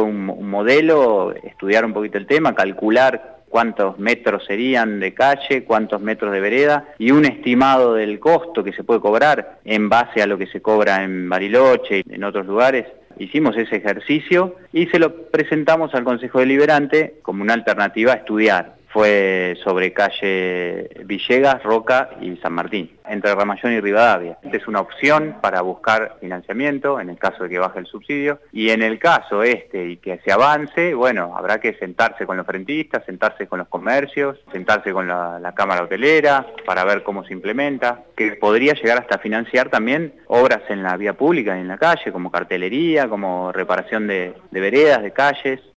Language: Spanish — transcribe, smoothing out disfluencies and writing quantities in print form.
un modelo, estudiar un poquito el tema, calcular cuántos metros serían de calle, cuántos metros de vereda y un estimado del costo que se puede cobrar en base a lo que se cobra en Bariloche y en otros lugares. Hicimos ese ejercicio y se lo presentamos al Consejo Deliberante como una alternativa a estudiar. Fue sobre calle Villegas, Roca y San Martín, entre Ramayón y Rivadavia. Esta es una opción para buscar financiamiento en el caso de que baje el subsidio, y en el caso y que se avance, bueno, habrá que sentarse con los frentistas, sentarse con los comercios, sentarse con la Cámara Hotelera para ver cómo se implementa, que podría llegar hasta financiar también obras en la vía pública y en la calle, como cartelería, como reparación de veredas, de calles.